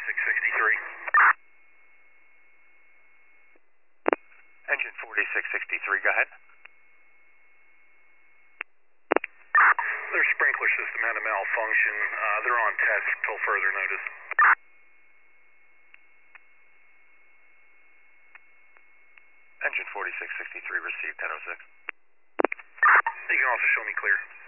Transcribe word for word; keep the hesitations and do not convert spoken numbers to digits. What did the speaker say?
forty-six sixty-three. Engine forty-six sixty-three, go ahead. Their sprinkler system had a malfunction. Uh, they're on test till further notice. Engine forty-six sixty-three, received ten oh six. You can also show me clear.